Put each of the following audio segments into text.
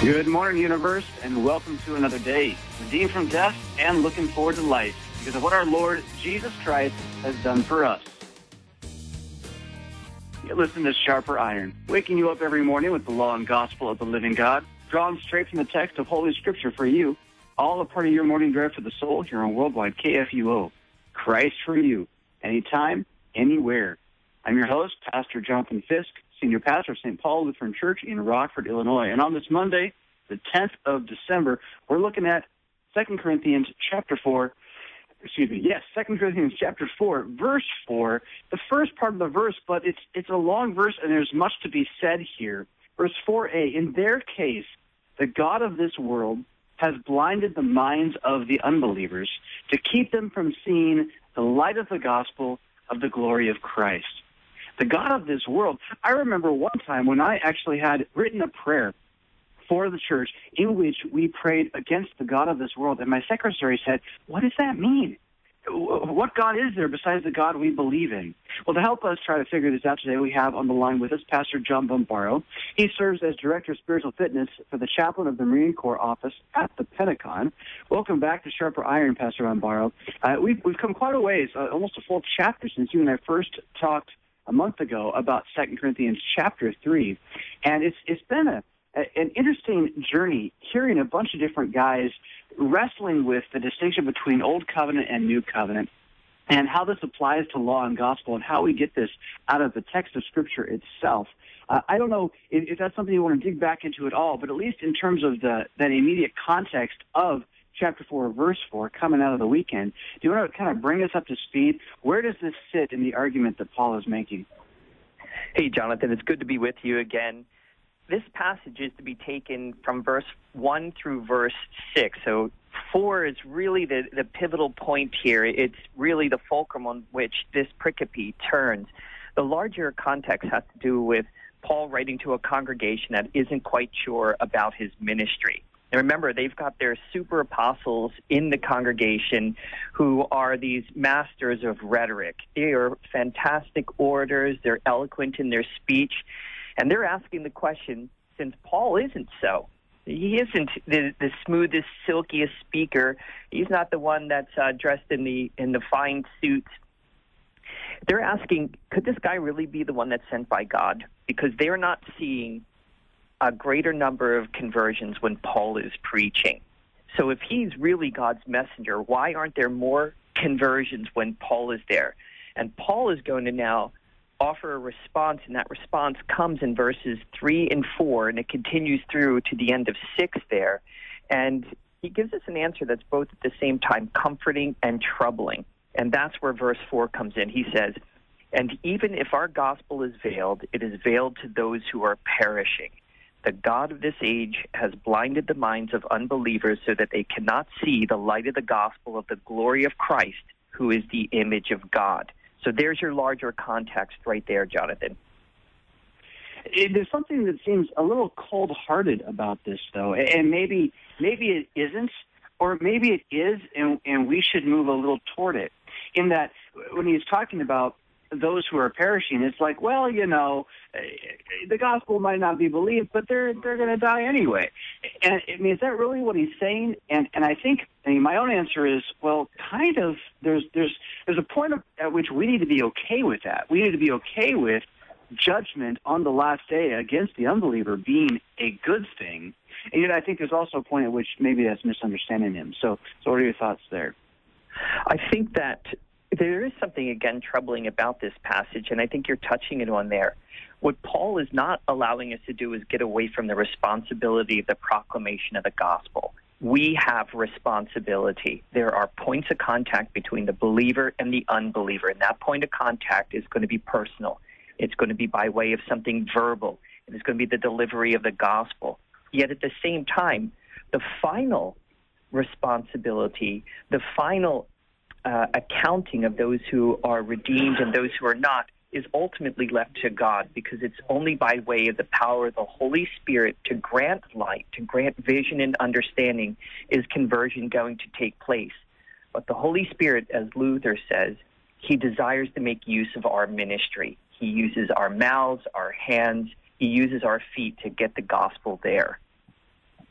Good morning, universe, and welcome to another day, redeemed from death and looking forward to life because of what our Lord Jesus Christ has done for us. You listen to Sharper Iron, waking you up every morning with the law and gospel of the living God, drawn straight from the text of Holy Scripture for you, all a part of your morning drive for the soul here on Worldwide KFUO. Christ for you, anytime, anywhere. I'm your host, Pastor Jonathan Fisk, Senior Pastor of St. Paul Lutheran Church in Rockford, Illinois. And on this Monday, the 10th of December, we're looking at 2 Corinthians chapter 4, 2 Corinthians chapter 4, verse 4, the first part of the verse, but it's a long verse and there's much to be said here. Verse 4a, in their case, the God of this world has blinded the minds of the unbelievers to keep them from seeing the light of the gospel of the glory of Christ. The God of this world. I remember one time when I actually had written a prayer for the church in which we prayed against the God of this world, and my secretary said, what does that mean? What God is there besides the God we believe in? Well, to help us try to figure this out today, we have on the line with us Pastor John Bombaro. He serves as Director of Spiritual Fitness for the Chaplain of the Marine Corps Office at the Pentagon. Welcome back to Sharper Iron, Pastor Bombaro. We've come quite a ways, almost a full chapter since you and I first talked a month ago about 2 Corinthians chapter 3. And it's been an interesting journey hearing a bunch of different guys wrestling with the distinction between Old Covenant and New Covenant and how this applies to law and gospel and how we get this out of the text of Scripture itself. I don't know if that's something you want to dig back into at all, but at least in terms of that immediate context of chapter 4, verse 4, coming out of the weekend, do you want to kind of bring us up to speed? Where does this sit in the argument that Paul is making? Hey, Jonathan, it's good to be with you again. This passage is to be taken from verse 1 through verse 6. So 4 is really the pivotal point here. It's really the fulcrum on which this pericope turns. The larger context has to do with Paul writing to a congregation that isn't quite sure about his ministry. And remember, they've got their super apostles in the congregation who are these masters of rhetoric. They are fantastic orators. They're eloquent in their speech. And they're asking the question, since Paul isn't so, he isn't the smoothest, silkiest speaker. He's not the one that's dressed in the fine suits. They're asking, could this guy really be the one that's sent by God? Because they're not seeing a greater number of conversions when Paul is preaching. So if he's really God's messenger, why aren't there more conversions when Paul is there? And Paul is going to now offer a response, and that response comes in verses 3 and 4, and it continues through to the end of 6 there. And he gives us an answer that's both at the same time comforting and troubling. And that's where verse 4 comes in. He says, and even if our gospel is veiled, it is veiled to those who are perishing. The God of this age has blinded the minds of unbelievers so that they cannot see the light of the gospel of the glory of Christ, who is the image of God. So there's your larger context right there, Jonathan. There's something that seems a little cold-hearted about this, though, and maybe it isn't, or maybe it is, and we should move a little toward it, in that when he's talking about those who are perishing, it's like, well, the gospel might not be believed, but they're going to die anyway. And I mean, is that really what he's saying? And I think my own answer is, well, kind of. There's a point at which we need to be okay with that. We need to be okay with judgment on the last day against the unbeliever being a good thing. And yet, I think there's also a point at which maybe that's misunderstanding him. So what are your thoughts there? I think that there is something, again, troubling about this passage, and I think you're touching it on there. What Paul is not allowing us to do is get away from the responsibility of the proclamation of the gospel. We have responsibility. There are points of contact between the believer and the unbeliever, and that point of contact is going to be personal. It's going to be by way of something verbal. It is going to be the delivery of the gospel. Yet at the same time, the final responsibility, the final accounting of those who are redeemed and those who are not is ultimately left to God, because it's only by way of the power of the Holy Spirit to grant light, to grant vision and understanding, is conversion going to take place. But the Holy Spirit, as Luther says, he desires to make use of our ministry. He uses our mouths, our hands, he uses our feet to get the gospel there.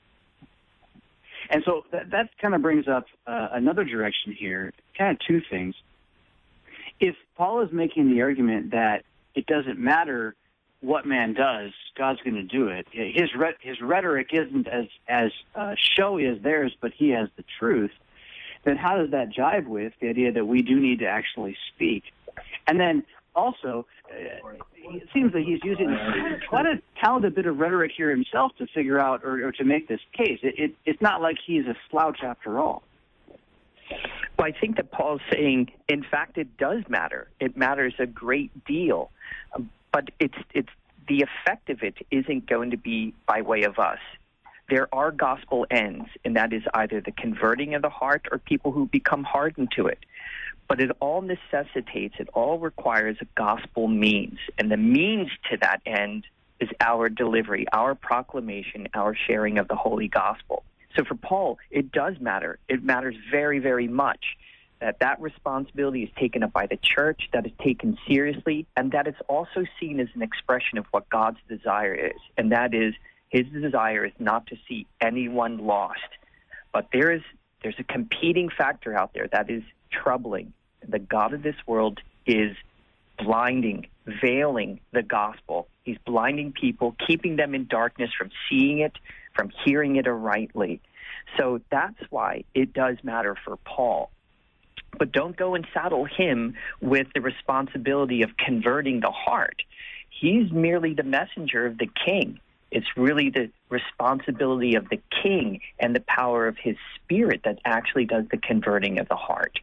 And so that kind of brings up another direction here, kind of two things. If Paul is making the argument that it doesn't matter what man does, God's going to do it. His rhetoric isn't as showy as theirs, but he has the truth. Then how does that jive with the idea that we do need to actually speak? And then also, it seems that he's using quite a talented bit of rhetoric here himself to figure out or to make this case. It's not like he's a slouch after all. Well, I think that Paul's saying, in fact, it does matter. It matters a great deal. But it's the effect of it isn't going to be by way of us. There are gospel ends, and that is either the converting of the heart or people who become hardened to it. But it all necessitates, it all requires a gospel means. And the means to that end is our delivery, our proclamation, our sharing of the holy gospel. So for Paul, it does matter. It matters very, very much that responsibility is taken up by the church, that is taken seriously, and that it's also seen as an expression of what God's desire is. And that is, his desire is not to see anyone lost. But there's a competing factor out there that is troubling. The God of this world is blinding, veiling the gospel. He's blinding people, keeping them in darkness from seeing it, from hearing it rightly. So that's why it does matter for Paul. But don't go and saddle him with the responsibility of converting the heart. He's merely the messenger of the king. It's really the responsibility of the king and the power of his spirit that actually does the converting of the heart.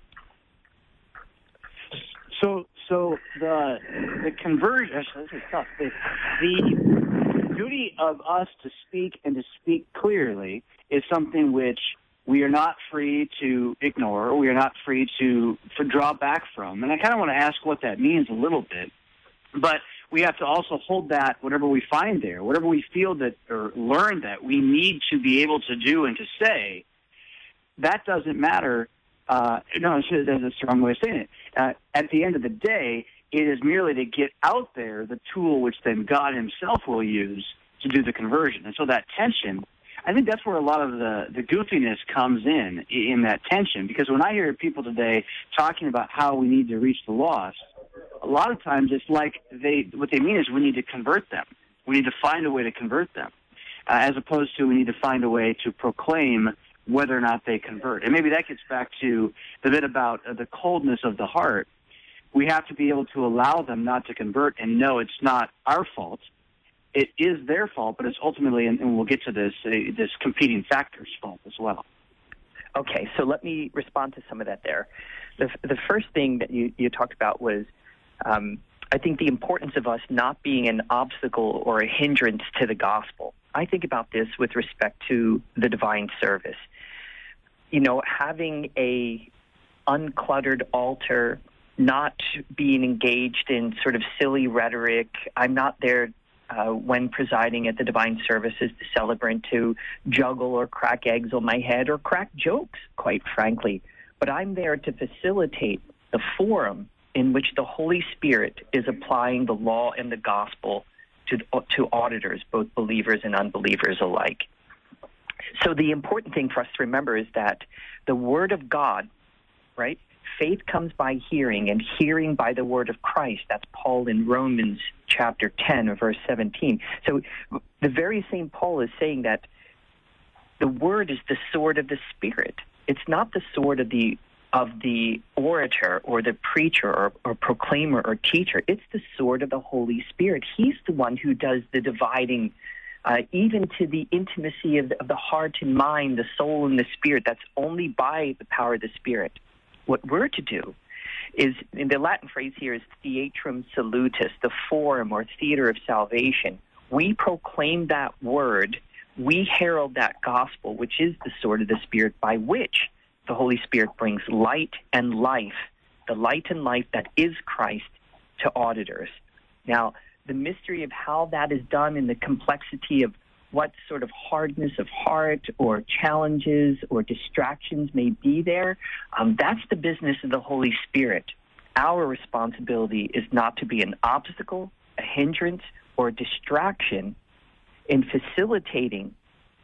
So the conversion, this is tough. The duty of us to speak and to speak clearly is something which we are not free to ignore, or we are not free to draw back from. And I kind of want to ask what that means a little bit. But we have to also hold that, whatever we find there, whatever we feel that or learn that we need to be able to do and to say, that doesn't matter. No, that's a strong way of saying it. At the end of the day, it is merely to get out there the tool which then God himself will use to do the conversion. And so that tension, I think that's where a lot of the goofiness comes in that tension. Because when I hear people today talking about how we need to reach the lost, a lot of times it's like what they mean is we need to convert them. We need to find a way to convert them, as opposed to we need to find a way to proclaim whether or not they convert. And maybe that gets back to the bit about the coldness of the heart. We have to be able to allow them not to convert and know it's not our fault. It is their fault, but it's ultimately, and we'll get to this competing factor's fault as well. Okay, so let me respond to some of that there. The first thing that you talked about was, I think, the importance of us not being an obstacle or a hindrance to the gospel. I think about this with respect to the divine service. You know, having a uncluttered altar, not being engaged in sort of silly rhetoric. I'm not there when presiding at the divine services, the celebrant, to juggle or crack eggs on my head or crack jokes, quite frankly. But I'm there to facilitate the forum in which the Holy Spirit is applying the law and the gospel to auditors, both believers and unbelievers alike. So the important thing for us to remember is that the Word of God, right? Faith comes by hearing, and hearing by the word of Christ. That's Paul in Romans chapter 10, verse 17. So the very same Paul is saying that the word is the sword of the Spirit. It's not the sword of the orator or the preacher or proclaimer or teacher. It's the sword of the Holy Spirit. He's the one who does the dividing, even to the intimacy of the heart and mind, the soul and the spirit. That's only by the power of the Spirit. What we're to do is, in the Latin phrase here is theatrum salutis, the forum or theater of salvation. We proclaim that word, we herald that gospel, which is the sword of the Spirit, by which the Holy Spirit brings light and life, the light and life that is Christ, to auditors. Now, the mystery of how that is done and the complexity of what sort of hardness of heart or challenges or distractions may be there, that's the business of the Holy Spirit. Our responsibility is not to be an obstacle, a hindrance, or a distraction in facilitating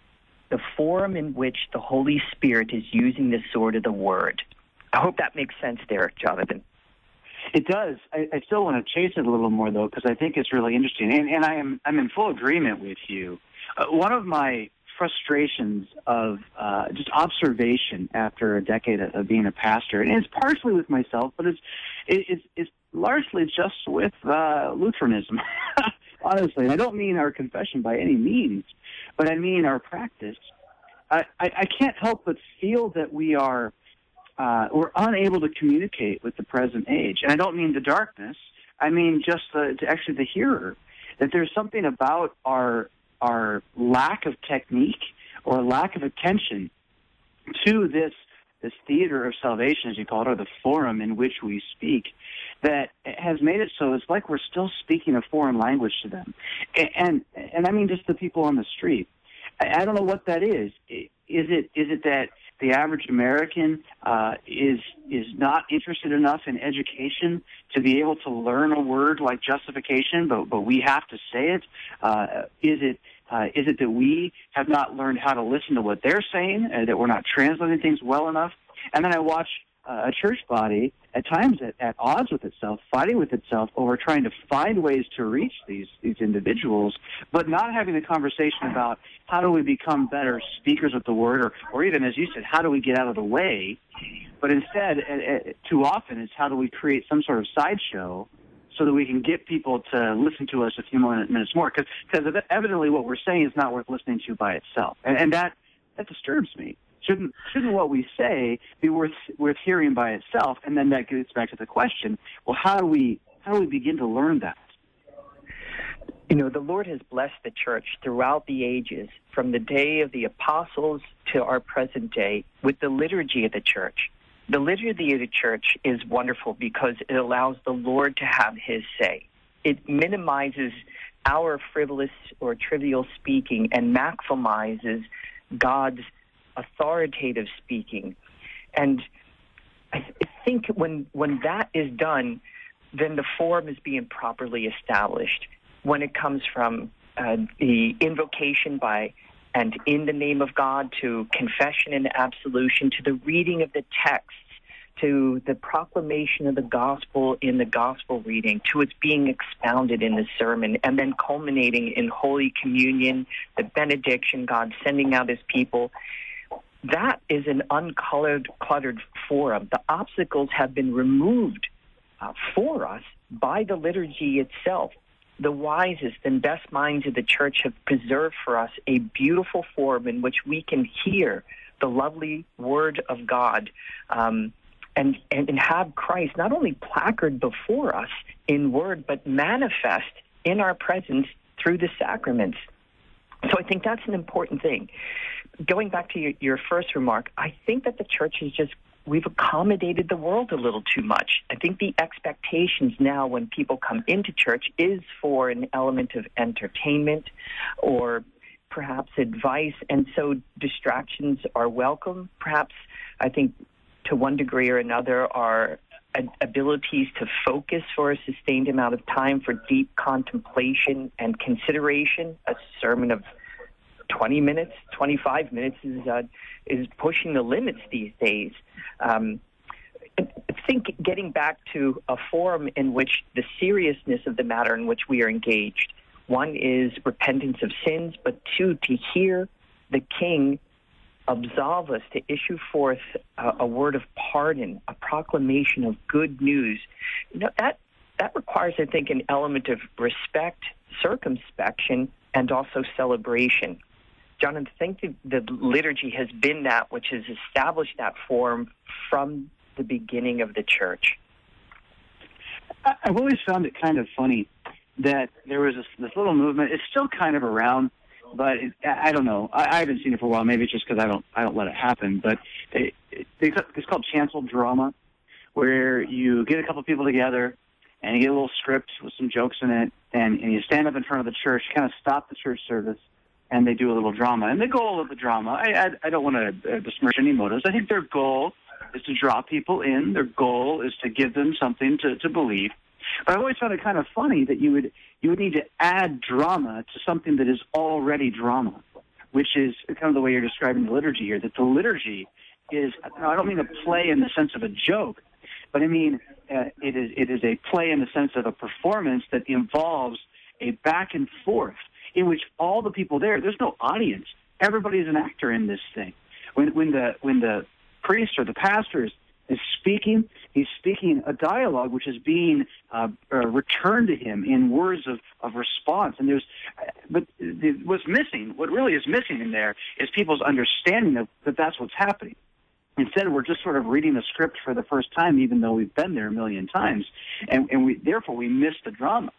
the forum in which the Holy Spirit is using the sword of the Word. I hope that makes sense there, Jonathan. It does. I still want to chase it a little more, though, because I think it's really interesting. And I'm in full agreement with you. One of my frustrations of just observation after a decade of being a pastor, and it's partially with myself, but it's largely just with Lutheranism, honestly. And I don't mean our confession by any means, but I mean our practice. I can't help but feel that we're unable to communicate with the present age. And I don't mean the darkness. I mean just actually the hearer. That there's something about our lack of technique or lack of attention to this theater of salvation, as you call it, or the forum in which we speak, that has made it so it's like we're still speaking a foreign language to them. And I mean just the people on the street. I don't know what that is. Is it that the average American is not interested enough in education to be able to learn a word like justification, but we have to say it? Is it that we have not learned how to listen to what they're saying, that we're not translating things well enough? And then I watch a church body at times at odds with itself, fighting with itself over trying to find ways to reach these individuals, but not having a conversation about how do we become better speakers of the word, or even, as you said, how do we get out of the way? But instead, too often, it's how do we create some sort of sideshow so that we can get people to listen to us a few more minutes more, because evidently what we're saying is not worth listening to by itself, and that disturbs me. Shouldn't what we say be worth hearing by itself? And then that gets back to the question: well, how do we begin to learn that? You know, the Lord has blessed the church throughout the ages, from the day of the apostles to our present day, with the liturgy of the church. The liturgy of the church is wonderful because it allows the Lord to have His say. It minimizes our frivolous or trivial speaking and maximizes God's authoritative speaking. And I think when that is done, then the forum is being properly established. When it comes from the invocation by and in the name of God, to confession and absolution, to the reading of the texts, to the proclamation of the gospel in the gospel reading, to its being expounded in the sermon, and then culminating in Holy Communion, the benediction, God sending out His people. That is an cluttered forum. The obstacles have been removed for us by the liturgy itself. The wisest and best minds of the church have preserved for us a beautiful forum in which we can hear the lovely Word of God and have Christ not only placard before us in word, but manifest in our presence through the sacraments. So I think that's an important thing. Going back to your first remark, I think that the church we've accommodated the world a little too much. I think the expectations now when people come into church is for an element of entertainment or perhaps advice, and so distractions are welcome. Perhaps, I think, to one degree or another, our abilities to focus for a sustained amount of time for deep contemplation and consideration. A sermon of 20 minutes, 25 minutes is pushing the limits these days. I think getting back to a forum in which the seriousness of the matter in which we are engaged, one is repentance of sins, but two, to hear the King absolve us, to issue forth a word of pardon, a proclamation of good news. You know, that requires, I think, an element of respect, circumspection, and also celebration. Jonathan, I think the liturgy has been that which has established that form from the beginning of the church. I've always found it kind of funny that there was this little movement. It's still kind of around, but I don't know. I haven't seen it for a while. Maybe it's just because I don't let it happen. But it's called chancel drama, where you get a couple people together and you get a little script with some jokes in it, and you stand up in front of the church, kind of stop the church service, and they do a little drama. And the goal of the drama, I don't want to besmirch any motives. I think their goal is to draw people in. Their goal is to give them something to believe. But I always found it kind of funny that you would need to add drama to something that is already drama, which is kind of the way you're describing the liturgy here, that the liturgy is, I don't mean a play in the sense of a joke, but I mean it is a play in the sense of a performance that involves a back and forth in which all the people there's no audience. Everybody's an actor in this thing. When the priest or the pastor is speaking, he's speaking a dialogue which is being returned to him in words of response. And what really is missing in there is people's understanding that that's what's happening. Instead, we're just sort of reading the script for the first time, even though we've been there a million times, and therefore we miss the drama.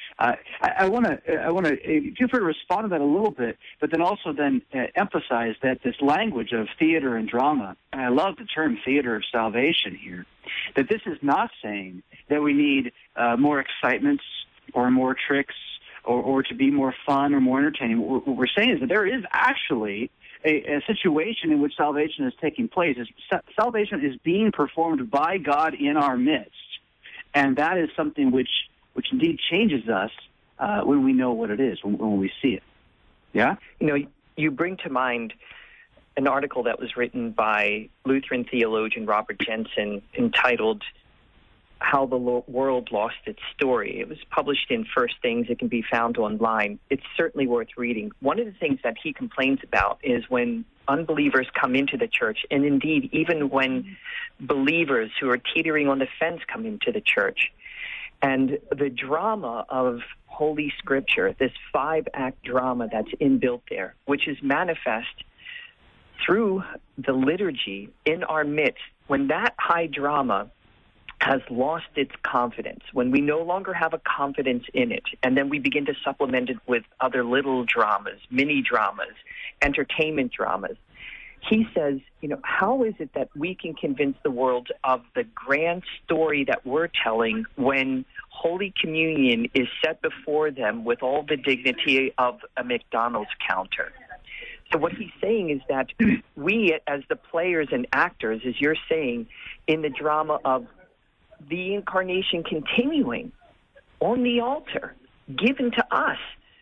I want to feel free to respond to that a little bit, but then also emphasize that this language of theater and drama, and I love the term theater of salvation here, that this is not saying that we need more excitements or more tricks or to be more fun or more entertaining. What we're saying is that there is actually a situation in which salvation is taking place. Salvation is being performed by God in our midst, and that is something which indeed changes us when we know what it is, when we see it. Yeah? You bring to mind an article that was written by Lutheran theologian Robert Jensen entitled How the World Lost Its Story. It was published in First Things. It can be found online. It's certainly worth reading. One of the things that he complains about is when unbelievers come into the church, and indeed even when believers who are teetering on the fence come into the church, and the drama of Holy Scripture, this 5-act drama that's inbuilt there, which is manifest through the liturgy in our midst, when that high drama has lost its confidence, when we no longer have a confidence in it, and then we begin to supplement it with other little dramas, mini dramas, entertainment dramas. He says, how is it that we can convince the world of the grand story that we're telling when Holy Communion is set before them with all the dignity of a McDonald's counter? So what he's saying is that we, as the players and actors, as you're saying, in the drama of the incarnation continuing on the altar, given to us,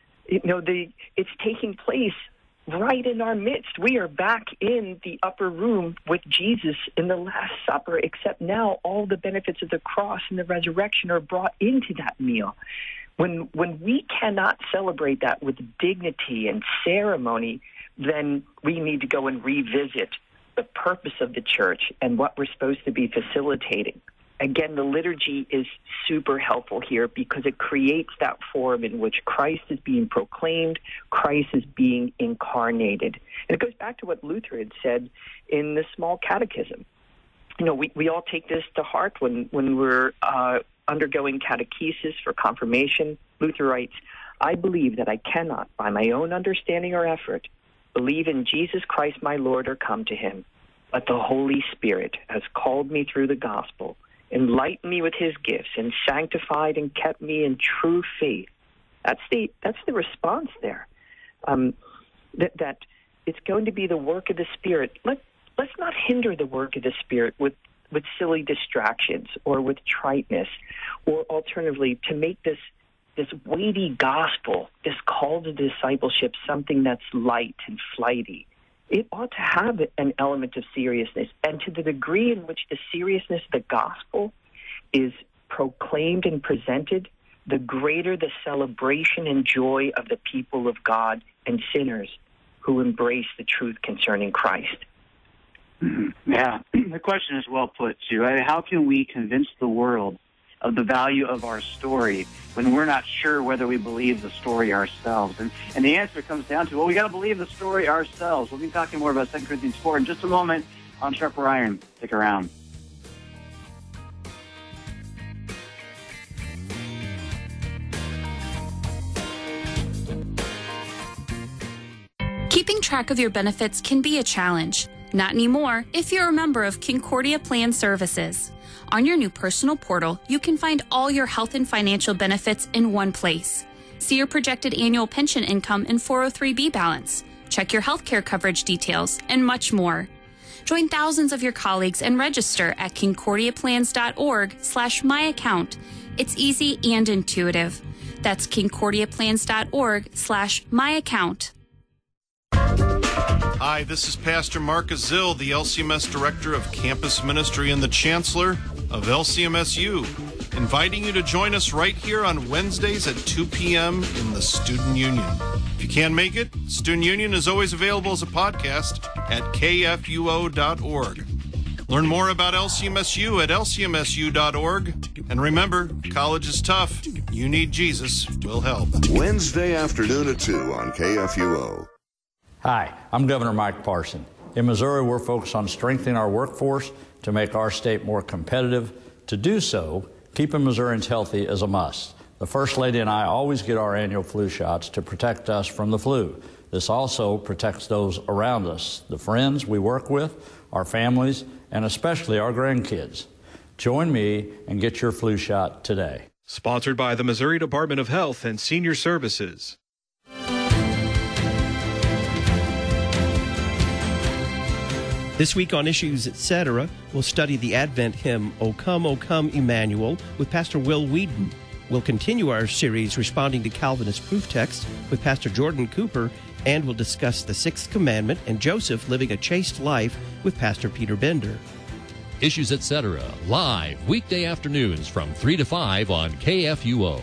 it's taking place right in our midst. We are back in the upper room with Jesus in the Last Supper, except now all the benefits of the cross and the resurrection are brought into that meal. When we cannot celebrate that with dignity and ceremony, then we need to go and revisit the purpose of the church and what we're supposed to be facilitating. Again, the liturgy is super helpful here because it creates that form in which Christ is being proclaimed, Christ is being incarnated. And it goes back to what Luther had said in the Small Catechism. We all take this to heart when we're undergoing catechesis for confirmation. Luther writes, I believe that I cannot, by my own understanding or effort, believe in Jesus Christ my Lord or come to him, but the Holy Spirit has called me through the gospel, enlightened me with his gifts, and sanctified and kept me in true faith. That's the response there. That it's going to be the work of the Spirit. Let's not hinder the work of the Spirit with silly distractions or with triteness, or alternatively to make this weighty gospel, this call to discipleship, something that's light and flighty. It ought to have an element of seriousness. And to the degree in which the seriousness of the gospel is proclaimed and presented, the greater the celebration and joy of the people of God and sinners who embrace the truth concerning Christ. Yeah, the question is well put, too. How can we convince the world of the value of our story when we're not sure whether we believe the story ourselves? And the answer comes down to, we got to believe the story ourselves. We'll be talking more about 2 Corinthians 4 in just a moment on Sharper Iron. Stick around. Keeping track of your benefits can be a challenge. Not anymore if you're a member of Concordia Plan Services. On your new personal portal, you can find all your health and financial benefits in one place. See your projected annual pension income and 403B balance. Check your healthcare coverage details, and much more. Join thousands of your colleagues and register at concordiaplans.org/myaccount. It's easy and intuitive. That's concordiaplans.org/myaccount. Hi, this is Pastor Mark Azil, the LCMS Director of Campus Ministry and the Chancellor of LCMSU, inviting you to join us right here on Wednesdays at 2 p.m. in the Student Union. If you can't make it, Student Union is always available as a podcast at kfuo.org. Learn more about LCMSU at lcmsu.org. And remember, college is tough. You need Jesus. We'll help. Wednesday afternoon at 2 on KFUO. Hi, I'm Governor Mike Parson. In Missouri, we're focused on strengthening our workforce to make our state more competitive. To do so, keeping Missourians healthy is a must. The First Lady and I always get our annual flu shots to protect us from the flu. This also protects those around us, the friends we work with, our families, and especially our grandkids. Join me and get your flu shot today. Sponsored by the Missouri Department of Health and Senior Services. This week on Issues Etc., we'll study the Advent hymn, O Come, Emmanuel, with Pastor Will Whedon. We'll continue our series responding to Calvinist proof texts with Pastor Jordan Cooper, and we'll discuss the Sixth Commandment and Joseph living a chaste life with Pastor Peter Bender. Issues Etc., live weekday afternoons from 3 to 5 on KFUO.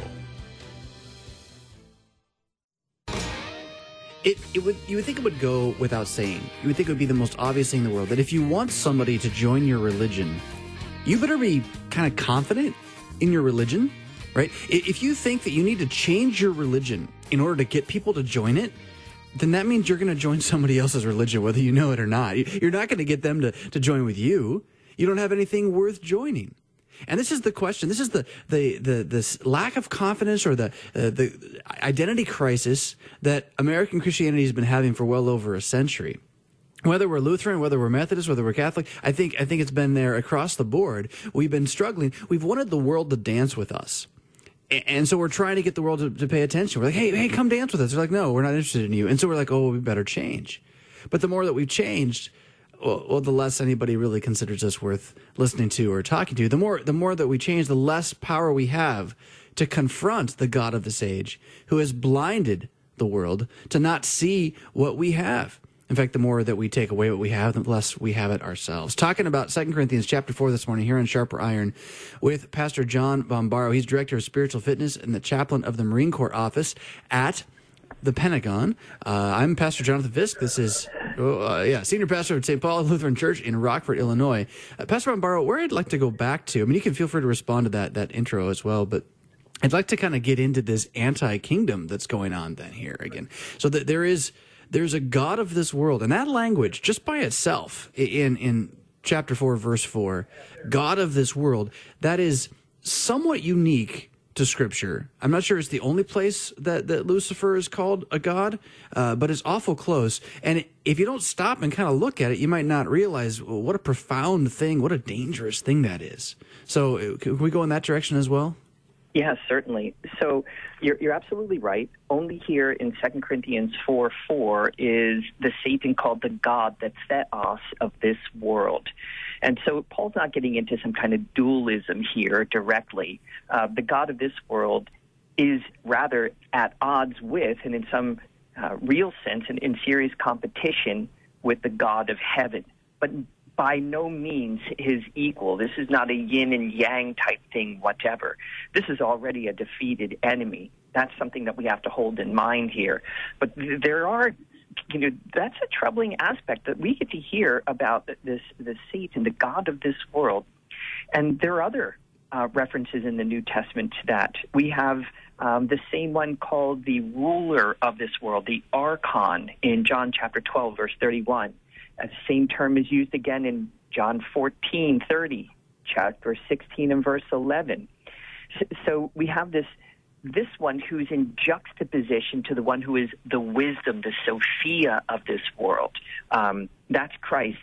You would think it would go without saying. You would think it would be the most obvious thing in the world that if you want somebody to join your religion, you better be kind of confident in your religion, right? If you think that you need to change your religion in order to get people to join it, then that means you're going to join somebody else's religion, whether you know it or not. You're not going to get them to join with you. You don't have anything worth joining. And this is the question. This is the lack of confidence or the identity crisis that American Christianity has been having for well over a century. Whether we're Lutheran, whether we're Methodist, whether we're Catholic, I think it's been there across the board. We've been struggling. We've wanted the world to dance with us. And so we're trying to get the world to pay attention. We're like, hey, come dance with us. They're like, no, we're not interested in you. And so we're like, oh, we better change. But the more that we've changed, well, the less anybody really considers us worth listening to or talking to. The more that we change, the less power we have to confront the God of this age who has blinded the world to not see what we have. In fact, the more that we take away what we have, the less we have it ourselves. Talking about 2 Corinthians chapter 4 this morning here on Sharper Iron with Pastor John Bombaro. He's Director of Spiritual Fitness and the Chaplain of the Marine Corps Office at the Pentagon. I'm Pastor Jonathan Fisk. This is Senior Pastor of St. Paul Lutheran Church in Rockford, Illinois. Pastor Bombaro, where I'd like to go back to, I mean, you can feel free to respond to that intro as well, but I'd like to kind of get into this anti-kingdom that's going on then here again. So that there's a God of this world, and that language just by itself in chapter 4, verse 4, God of this world, that is somewhat unique to Scripture. I'm not sure it's the only place that Lucifer is called a god, but it's awful close. And if you don't stop and kind of look at it, you might not realize what a profound thing, what a dangerous thing that is. So can we go in that direction as well? Yeah, certainly. So you're absolutely right. Only here in 2 Corinthians 4:4 is the Satan called the God, that theos, of this world. And so Paul's not getting into some kind of dualism here directly. The God of this world is rather at odds with, and in some real sense, and in serious competition with the God of heaven. But by no means his equal. This is not a yin and yang type thing, whatever. This is already a defeated enemy. That's something that we have to hold in mind here. But there are, that's a troubling aspect that we get to hear about the Satan, the God of this world. And there are other references in the New Testament to that. We have the same one called the ruler of this world, the archon, in John chapter 12, verse 31. The same term is used again in John 14:30, chapter 16 and verse 11. So we have this one who's in juxtaposition to the one who is the wisdom, the Sophia of this world. That's Christ.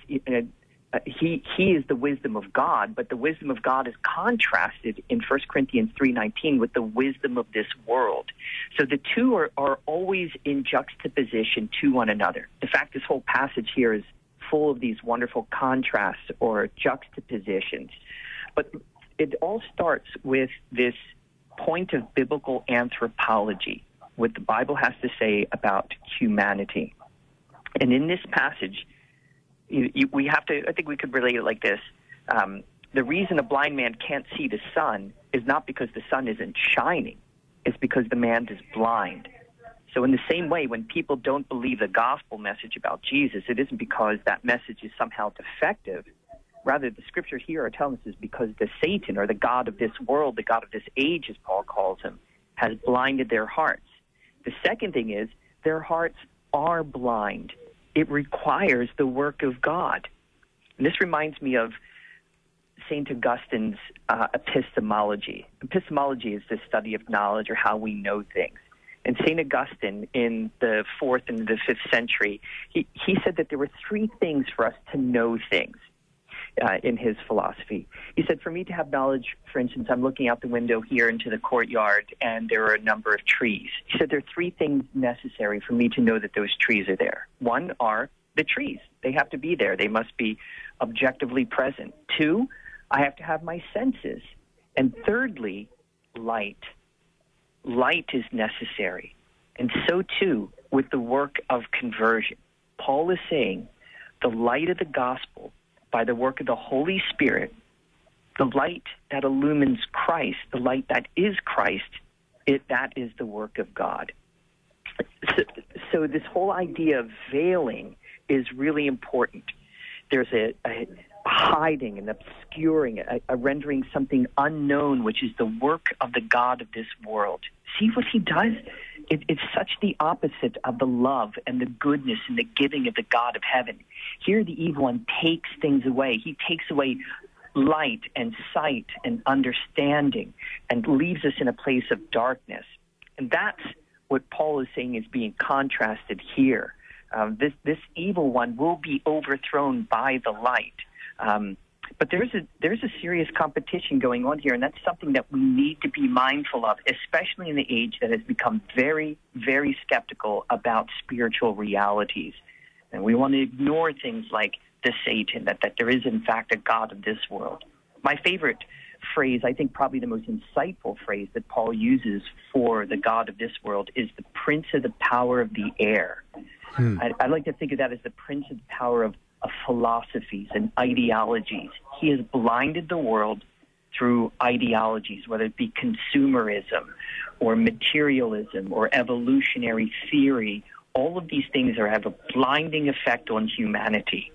He is the wisdom of God, but the wisdom of God is contrasted in 1 Corinthians 3:19 with the wisdom of this world. So the two are always in juxtaposition to one another. In fact, this whole passage here is full of these wonderful contrasts or juxtapositions. But it all starts with this point of biblical anthropology, what the Bible has to say about humanity. And in this passage, we have to, I think we could relate it like this. The reason a blind man can't see the sun is not because the sun isn't shining. It's because the man is blind. So in the same way, when people don't believe the gospel message about Jesus, it isn't because that message is somehow defective. Rather, the scriptures here are telling us is because the Satan, or the god of this world, the god of this age, as Paul calls him, has blinded their hearts. The second thing is their hearts are blind. It requires the work of God. And this reminds me of St. Augustine's epistemology. Epistemology is the study of knowledge, or how we know things. And St. Augustine, in the 4th and the 5th century, he said that there were three things for us to know things in his philosophy. He said, for me to have knowledge, for instance, I'm looking out the window here into the courtyard, and there are a number of trees. He said there are three things necessary for me to know that those trees are there. One are the trees. They have to be there. They must be objectively present. Two, I have to have my senses. And thirdly, light. Light is necessary. And so too with the work of conversion. Paul is saying the light of the gospel, by the work of the Holy Spirit, the light that illumines Christ, the light that is Christ, that is the work of God. So this whole idea of veiling is really important. There's a hiding and obscuring, a rendering something unknown, which is the work of the God of this world. See what he does? It's such the opposite of the love and the goodness and the giving of the God of heaven. Here the evil one takes things away. He takes away light and sight and understanding and leaves us in a place of darkness. And that's what Paul is saying is being contrasted here. This evil one will be overthrown by the light. But there's a serious competition going on here, and that's something that we need to be mindful of, especially in the age that has become very, very skeptical about spiritual realities. And we want to ignore things like the Satan, that there is, in fact, a God of this world. My favorite phrase, I think probably the most insightful phrase that Paul uses for the God of this world, is the prince of the power of the air. I like to think of that as the prince of the power of philosophies and ideologies. He has blinded the world through ideologies, whether it be consumerism or materialism or evolutionary theory. All of these things have a blinding effect on humanity.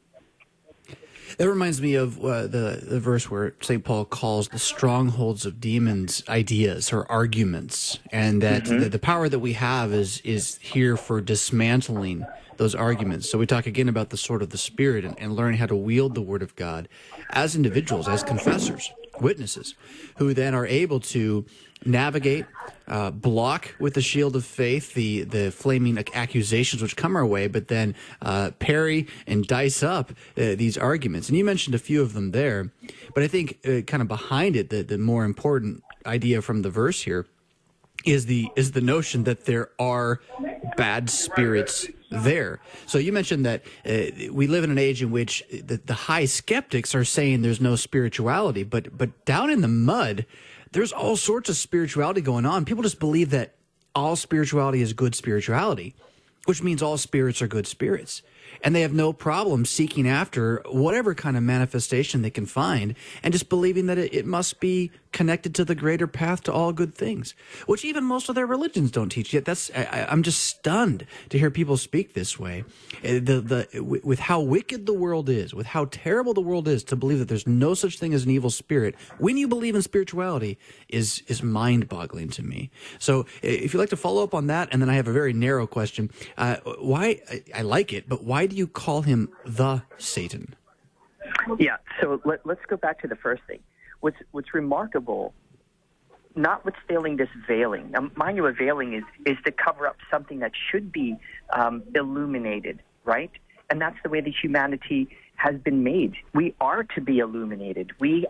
That reminds me of the verse where St. Paul calls the strongholds of demons ideas or arguments, and that the power that we have is here for dismantling those arguments. So we talk again about the sword of the Spirit and learning how to wield the Word of God as individuals, as confessors, witnesses, who then are able to navigate, block with the shield of faith the flaming accusations which come our way, but then parry and dice up these arguments. And you mentioned a few of them there, but I think kind of behind it, the more important idea from the verse here is the notion that there are bad spirits there. So you mentioned that we live in an age in which the high skeptics are saying there's no spirituality, but down in the mud, there's all sorts of spirituality going on. People just believe that all spirituality is good spirituality, which means all spirits are good spirits. And they have no problem seeking after whatever kind of manifestation they can find and just believing that it must be connected to the greater path to all good things, which even most of their religions don't teach yet. I'm just stunned to hear people speak this way. With how wicked the world is, with how terrible the world is, to believe that there's no such thing as an evil spirit when you believe in spirituality is mind-boggling to me. So if you'd like to follow up on that, and then I have a very narrow question. Why, I like it, but why do you call him the Satan? Yeah, so let's go back to the first thing. What's remarkable, notwithstanding this veiling, now mind you, a veiling is to cover up something that should be illuminated, right? And that's the way that humanity has been made. We are to be illuminated. We've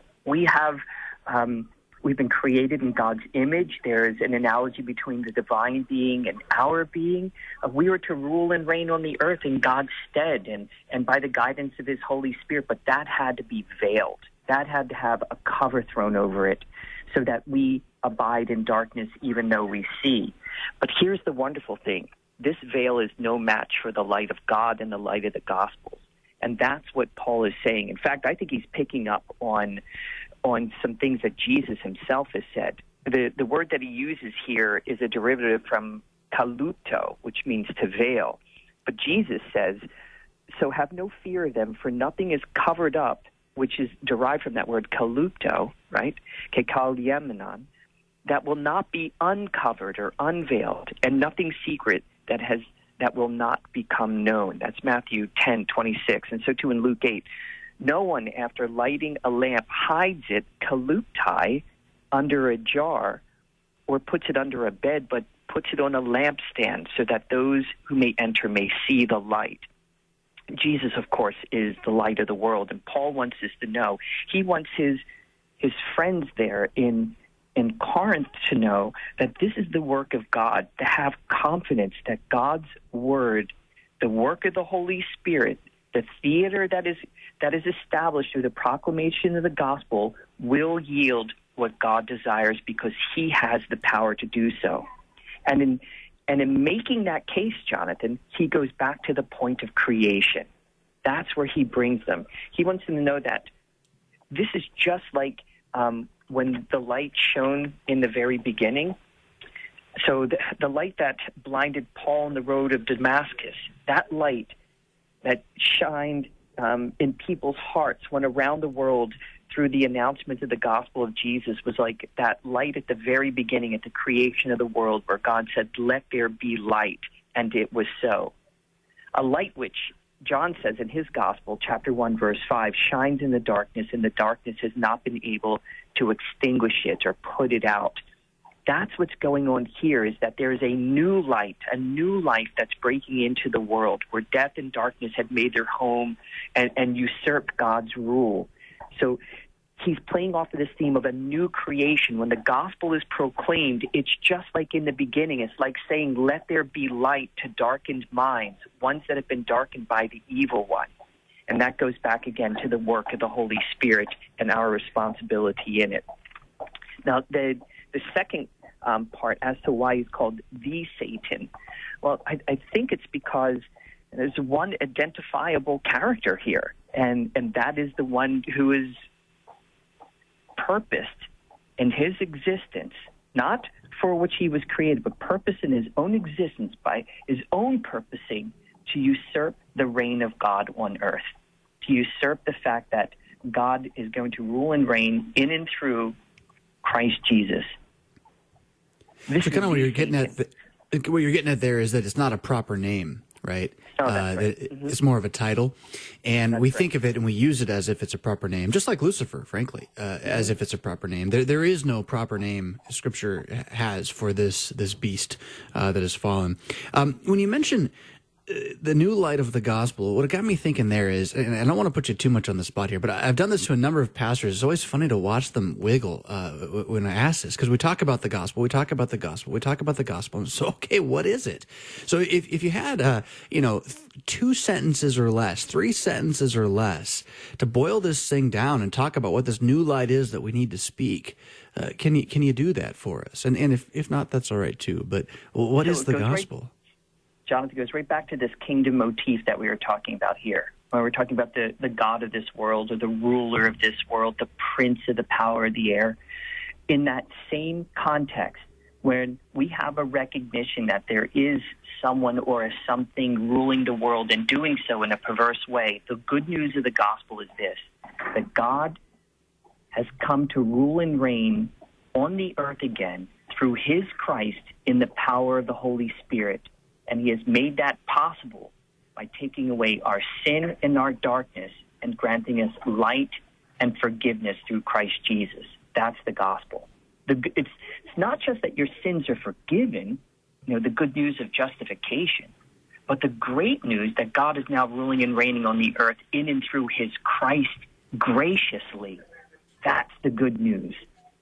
been created in God's image. There's an analogy between the divine being and our being. We are to rule and reign on the earth in God's stead and by the guidance of his Holy Spirit, but that had to be veiled. That had to have a cover thrown over it so that we abide in darkness even though we see. But here's the wonderful thing. this veil is no match for the light of God and the light of the Gospels. And that's what Paul is saying. In fact, I think he's picking up on some things that Jesus himself has said. The word that he uses here is a derivative from kaluto, which means to veil. But Jesus says, so have no fear of them, for nothing is covered up, which is derived from that word kaluto, right? Kekaliemanon, that will not be uncovered or unveiled, and nothing secret that will not become known. That's Matthew 10:26, and so too in Luke 8. No one, after lighting a lamp, hides it, kalutai, under a jar, or puts it under a bed, but puts it on a lampstand so that those who may enter may see the light. Jesus, of course, is the light of the world, and Paul wants us to know. He wants his friends there in Corinth to know that this is the work of God, to have confidence that God's word, the work of the Holy Spirit, the theater that is established through the proclamation of the gospel will yield what God desires because he has the power to do so. And in making that case, Jonathan, he goes back to the point of creation. That's where he brings them. He wants them to know that this is just like when the light shone in the very beginning. So the light that blinded Paul on the road of Damascus, that light that shined in people's hearts, went around the world through the announcement of the gospel of Jesus, was like that light at the very beginning, at the creation of the world, where God said, let there be light, and it was so. A light which John says in his gospel, chapter 1, verse 5, shines in the darkness, and the darkness has not been able to extinguish it or put it out. That's what's going on here, is that there is a new light, a new life that's breaking into the world where death and darkness had made their home and usurped God's rule. So he's playing off of this theme of a new creation. When the gospel is proclaimed, it's just like in the beginning. It's like saying, let there be light to darkened minds, ones that have been darkened by the evil one. And that goes back again to the work of the Holy Spirit and our responsibility in it. Now, the second part as to why he's called the Satan, well, I think it's because there's one identifiable character here, and that is the one who is purposed in his existence, not for which he was created, but purpose in his own existence by his own purposing to usurp the reign of God on earth, to usurp the fact that God is going to rule and reign in and through Christ Jesus. This so kind of what you're getting at. What you're getting at there is that it's not a proper name, right? Oh, that's right. It's more of a title, and That's we right. think of it and we use it as if it's a proper name, just like Lucifer, frankly, as if it's a proper name. There is no proper name Scripture has for this beast that has fallen. When you mention the new light of the gospel, what it got me thinking there is, and I don't want to put you too much on the spot here, but I've done this to a number of pastors. It's always funny to watch them wiggle when I ask this, because we talk about the gospel, we talk about the gospel, we talk about the gospel. So, okay, what is it? So if you had, 2 sentences or less, 3 sentences or less to boil this thing down and talk about what this new light is that we need to speak, can you do that for us? And if not, that's all right too. But what is the gospel? Jonathan, goes right back to this kingdom motif that we were talking about here, when we're talking about the God of this world, or the ruler of this world, the prince of the power of the air. In that same context, when we have a recognition that there is someone or a something ruling the world and doing so in a perverse way, the good news of the gospel is this, that God has come to rule and reign on the earth again through his Christ in the power of the Holy Spirit. And he has made that possible by taking away our sin and our darkness and granting us light and forgiveness through Christ Jesus. That's the gospel. It's not just that your sins are forgiven, the good news of justification, but the great news that God is now ruling and reigning on the earth in and through his Christ graciously. That's the good news.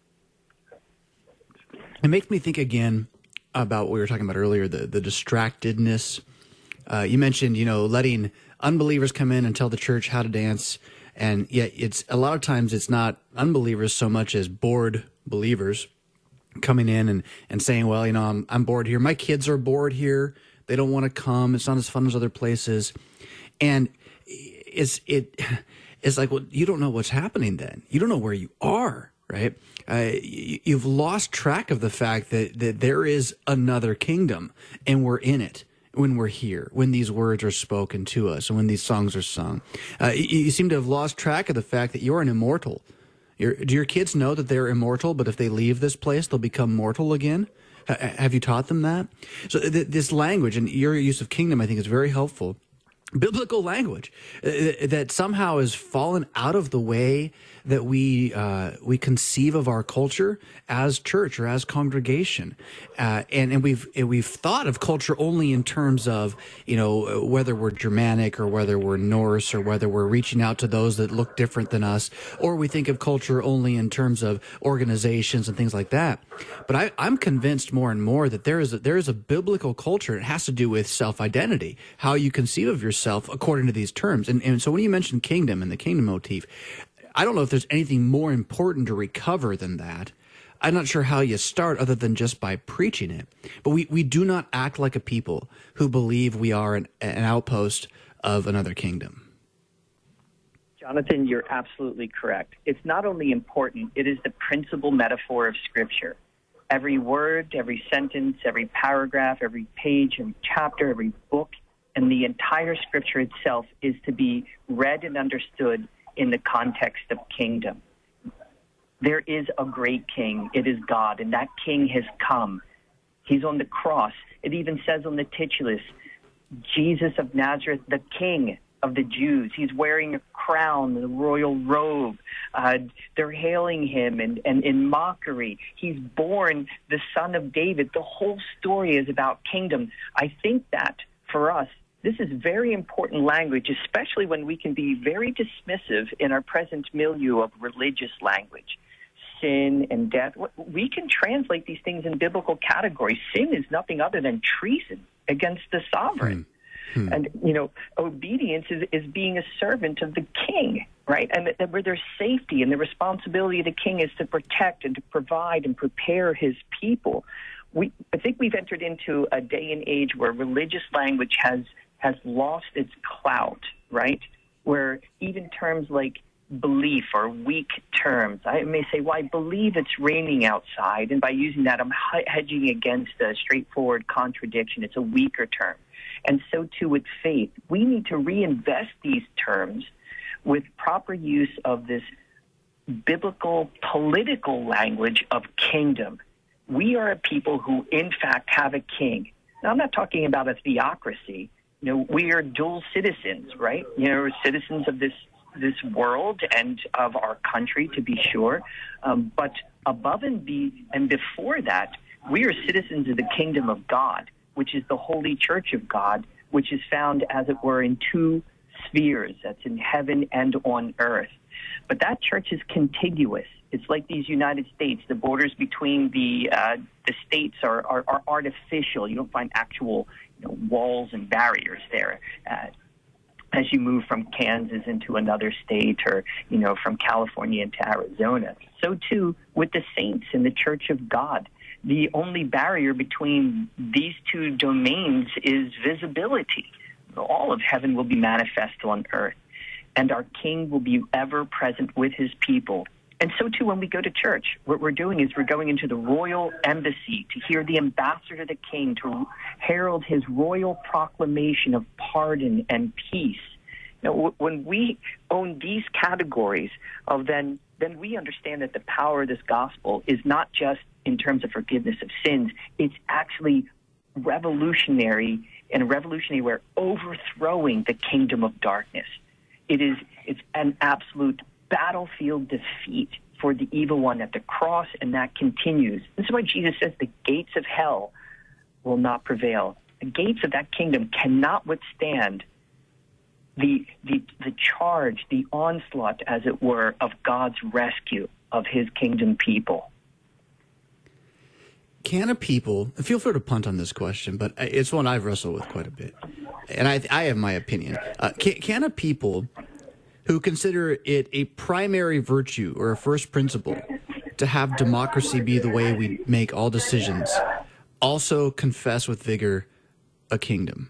It makes me think again about what we were talking about earlier, the distractedness. You mentioned, letting unbelievers come in and tell the church how to dance. And yet it's a lot of times it's not unbelievers so much as bored believers coming in and saying, well, I'm bored here. My kids are bored here. They don't want to come. It's not as fun as other places. And it's like, well, you don't know what's happening then. You don't know where you are, right? You've lost track of the fact that there is another kingdom, and we're in it when we're here, when these words are spoken to us, and when these songs are sung. You seem to have lost track of the fact that you're an immortal. Do your kids know that they're immortal, but if they leave this place, they'll become mortal again? Have you taught them that? So this language, and your use of kingdom, I think, is very helpful. Biblical language that somehow has fallen out of the way that we conceive of our culture as church or as congregation, and we've thought of culture only in terms of, you know, whether we're Germanic or whether we're Norse or whether we're reaching out to those that look different than us, or we think of culture only in terms of organizations and things like that. But I'm convinced more and more that there is a biblical culture. It has to do with self-identity, how you conceive of yourself according to these terms. And so when you mention kingdom and the kingdom motif, I don't know if there's anything more important to recover than that. I'm not sure how you start other than just by preaching it. But we do not act like a people who believe we are an outpost of another kingdom. Jonathan, you're absolutely correct. It's not only important, it is the principal metaphor of Scripture. Every word, every sentence, every paragraph, every page, every chapter, every book, and the entire Scripture itself is to be read and understood in the context of kingdom. There is a great king. It is God, and that king has come. He's on the cross. It even says on the titulus, Jesus of Nazareth, the King of the Jews. He's wearing a crown, the royal robe. They're hailing him and in mockery. He's born the Son of David. The whole story is about kingdom. I think that for us, this is very important language, especially when we can be very dismissive in our present milieu of religious language. Sin and death, we can translate these things in biblical categories. Sin is nothing other than treason against the sovereign. And, you know, obedience is being a servant of the king, right? And where there's safety, and the responsibility of the king is to protect and to provide and prepare his people. I think we've entered into a day and age where religious language has lost its clout, right? Where even terms like belief are weak terms. I may say, well, I believe it's raining outside, and by using that, I'm hedging against a straightforward contradiction. It's a weaker term. And so, too, with faith. We need to reinvest these terms with proper use of this biblical, political language of kingdom. We are a people who, in fact, have a king. Now, I'm not talking about a theocracy. You know, we are dual citizens, right? You know, citizens of this world and of our country, to be sure. But above and before that, we are citizens of the kingdom of God, which is the holy church of God, which is found, as it were, in two spheres. That's in heaven and on earth. But that church is contiguous. It's like these United States. The borders between the states are artificial. You don't find actual walls and barriers there. As you move from Kansas into another state, or from California into Arizona. So too with the saints in the Church of God. The only barrier between these two domains is visibility. All of heaven will be manifest on earth, and our King will be ever present with his people. And so too when we go to church, what we're doing is we're going into the royal embassy to hear the ambassador to the King, to herald his royal proclamation of pardon and peace. Now, when we own these categories of then we understand that the power of this gospel is not just in terms of forgiveness of sins. It's actually revolutionary, and a revolutionary way overthrowing the kingdom of darkness. It's an absolute battlefield defeat for the evil one at the cross, and that continues. This is why Jesus says the gates of hell will not prevail. The gates of that kingdom cannot withstand the charge, the onslaught, as it were, of God's rescue of his kingdom people. Can a people, feel free to punt on this question, but it's one I've wrestled with quite a bit, and I have my opinion. Can a people who consider it a primary virtue or a first principle to have democracy be the way we make all decisions also confess with vigor a kingdom?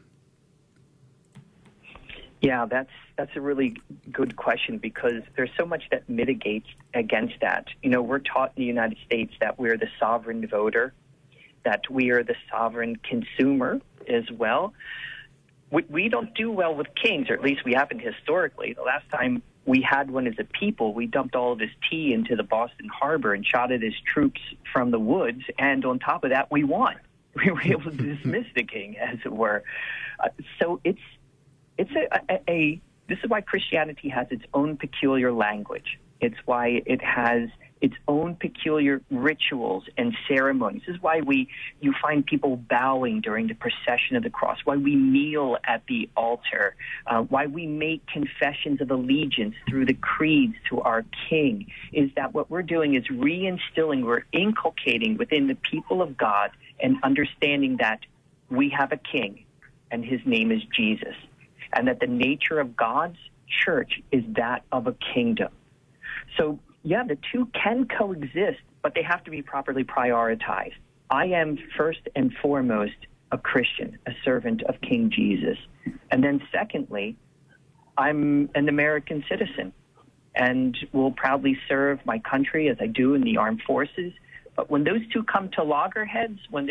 Yeah, that's a really good question, because there's so much that mitigates against that. You know, we're taught in the United States that we're the sovereign voter, that we are the sovereign consumer as well. We don't do well with kings, or at least we haven't historically. The last time we had one as a people, we dumped all of his tea into the Boston Harbor and shot at his troops from the woods, and on top of that, we won. We were able to dismiss the king, as it were. So it's this is why Christianity has its own peculiar language. It's why it has its own peculiar rituals and ceremonies. This is why you find people bowing during the procession of the cross, why we kneel at the altar, why we make confessions of allegiance through the creeds to our King, is that what we're doing is reinstilling, we're inculcating within the people of God an understanding that we have a King, and his name is Jesus, and that the nature of God's church is that of a kingdom. So, yeah, the two can coexist, but they have to be properly prioritized. I am first and foremost a Christian, a servant of King Jesus. And then secondly, I'm an American citizen and will proudly serve my country as I do in the armed forces. But when those two come to loggerheads, when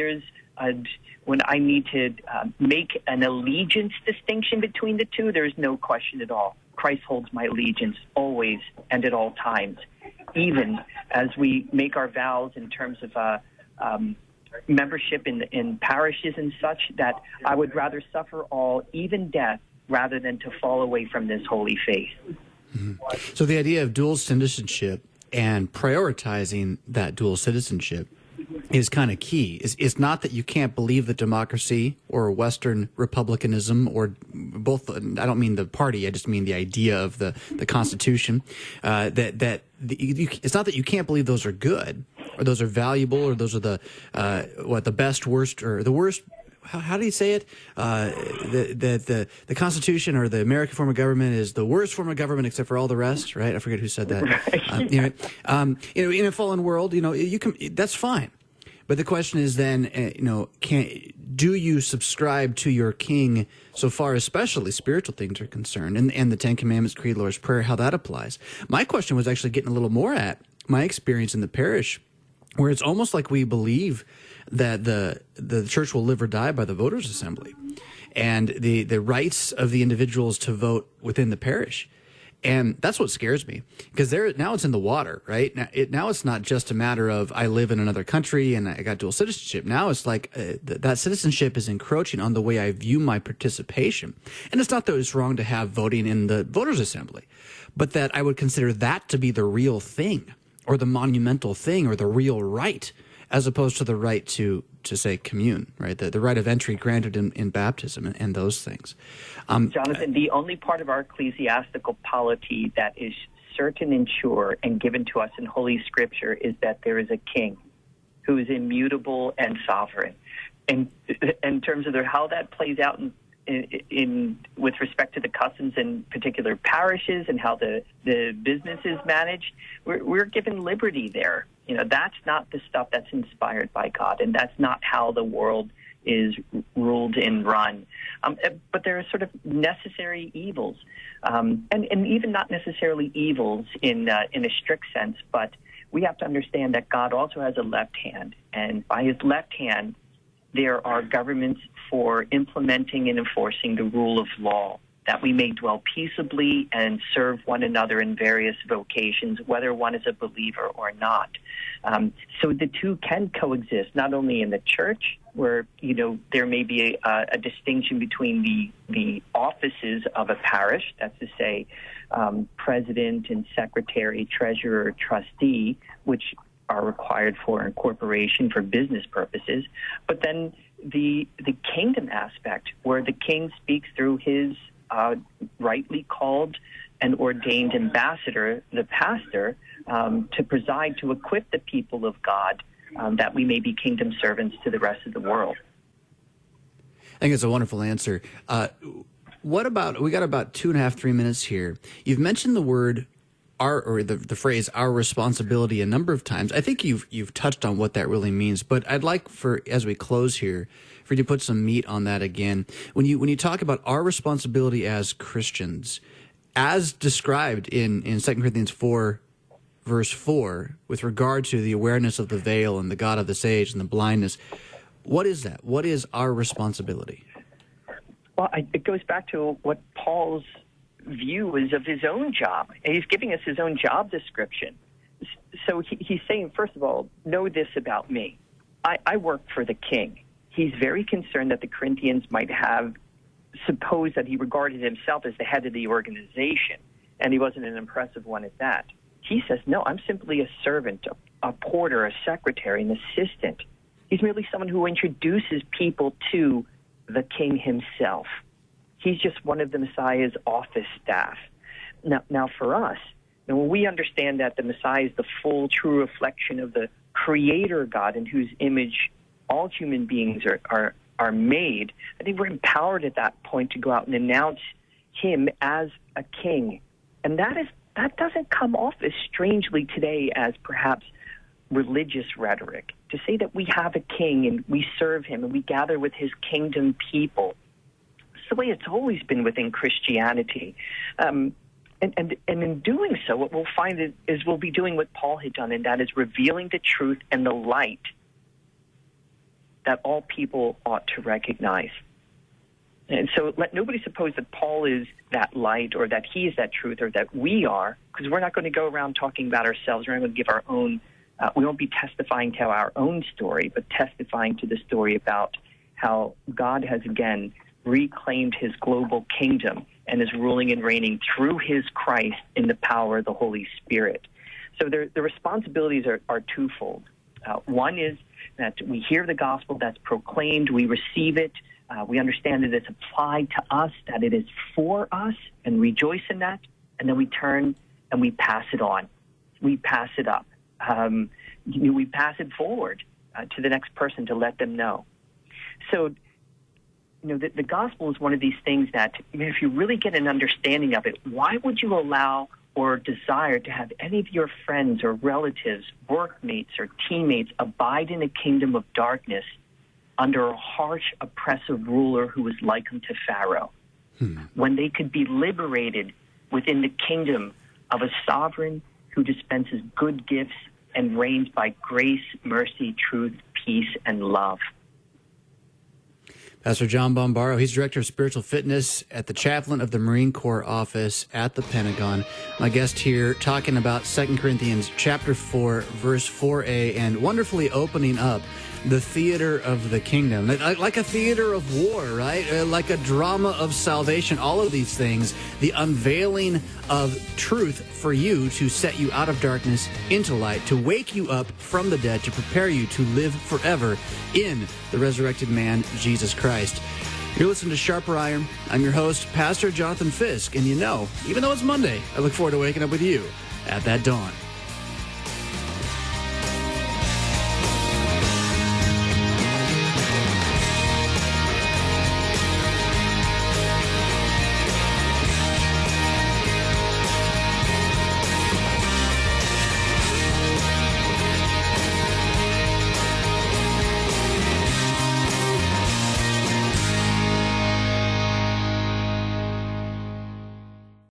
I need to make an allegiance distinction between the two, there's no question at all. Christ holds my allegiance always and at all times, even as we make our vows in terms of membership in parishes and such, that I would rather suffer all, even death, rather than to fall away from this holy faith. Mm-hmm. So the idea of dual citizenship and prioritizing that dual citizenship is kind of key. It's not that you can't believe that democracy or Western republicanism, or both. I don't mean the party. I just mean the idea of the Constitution. It's not that you can't believe those are good, or those are valuable, or those are the best, worst, or the worst. How do you say it? The Constitution, or the American form of government, is the worst form of government except for all the rest, right? I forget who said that. Right. In a fallen world, you can. That's fine. But the question is then, do you subscribe to your king so far, especially spiritual things are concerned, and the Ten Commandments, Creed, Lord's Prayer, how that applies? My question was actually getting a little more at my experience in the parish, where it's almost like we believe that the church will live or die by the voters' assembly, and the rights of the individuals to vote within the parish. And that's what scares me, because now it's in the water, right? Now it's not just a matter of I live in another country and I got dual citizenship. Now it's like that citizenship is encroaching on the way I view my participation. And it's not that it's wrong to have voting in the voters' assembly, but that I would consider that to be the real thing, or the monumental thing, or the real right, as opposed to the right to say commune, right? The right of entry granted in baptism and those things. Jonathan, the only part of our ecclesiastical polity that is certain and sure and given to us in Holy Scripture is that there is a king who is immutable and sovereign. And in terms of how that plays out in with respect to the customs in particular parishes and how the business is managed, we're given liberty there. That's not the stuff that's inspired by God, and that's not how the world is ruled and run. But there are sort of necessary evils, and even not necessarily evils in a strict sense, but we have to understand that God also has a left hand, and by his left hand, there are governments for implementing and enforcing the rule of law, that we may dwell peaceably and serve one another in various vocations, whether one is a believer or not. So the two can coexist, not only in the church, where there may be a distinction between the offices of a parish, that's to say president and secretary, treasurer, trustee, which are required for incorporation for business purposes, but then the kingdom aspect, where the king speaks through his rightly called and ordained ambassador, the pastor, to preside, to equip the people of God, that we may be kingdom servants to the rest of the world. I think it's a wonderful answer. We got about 2.5, 3 minutes here. You've mentioned the word the phrase "our responsibility" a number of times. I think you've touched on what that really means, but I'd like as we close here, for you to put some meat on that again. When you talk about our responsibility as Christians, as described in 2 Corinthians 4, verse 4, with regard to the awareness of the veil and the God of this age and the blindness, what is that? What is our responsibility? Well, it goes back to what Paul's view is of his own job. He's giving us his own job description. So he's saying, first of all, know this about me. I work for the king. He's very concerned that the Corinthians might suppose that he regarded himself as the head of the organization, and he wasn't an impressive one at that. He says, no, I'm simply a servant, a porter, a secretary, an assistant. He's merely someone who introduces people to the king himself. He's just one of the Messiah's office staff. Now for us, when we understand that the Messiah is the full, true reflection of the Creator God in whose image all human beings are made, I think we're empowered at that point to go out and announce him as a king. And that doesn't come off as strangely today as perhaps religious rhetoric. To say that we have a king and we serve him and we gather with his kingdom people. It's the way it's always been within Christianity. And in doing so, what we'll find is we'll be doing what Paul had done, and that is revealing the truth and the light that all people ought to recognize. And so let nobody suppose that Paul is that light or that he is that truth or that we are, because we're not going to go around talking about ourselves. We're not going to give our own, we won't be testifying to our own story, but testifying to the story about how God has again reclaimed his global kingdom and is ruling and reigning through his Christ in the power of the Holy Spirit. So the responsibilities are twofold. One is that we hear the gospel that's proclaimed, we receive it, we understand that it's applied to us, that it is for us, and rejoice in that, and then we turn and we pass it on. We pass it up. We pass it forward to the next person to let them know. So, the gospel is one of these things that, if you really get an understanding of it, why would you allow or desire to have any of your friends or relatives, workmates or teammates abide in a kingdom of darkness under a harsh, oppressive ruler who is like unto Pharaoh, when they could be liberated within the kingdom of a sovereign who dispenses good gifts and reigns by grace, mercy, truth, peace, and love? Pastor John Bombaro, he's Director of Spiritual Fitness at the Chaplain of the Marine Corps Office at the Pentagon. My guest here talking about 2 Corinthians chapter 4, verse 4a, and wonderfully opening up the theater of the kingdom. Like a theater of war, right? Like a drama of salvation, all of these things, the unveiling of truth for you to set you out of darkness into light, to wake you up from the dead, to prepare you to live forever in the resurrected man, Jesus Christ. You're listening to Sharper Iron. I'm your host, Pastor Jonathan Fisk, and even though it's Monday, I look forward to waking up with you at that dawn.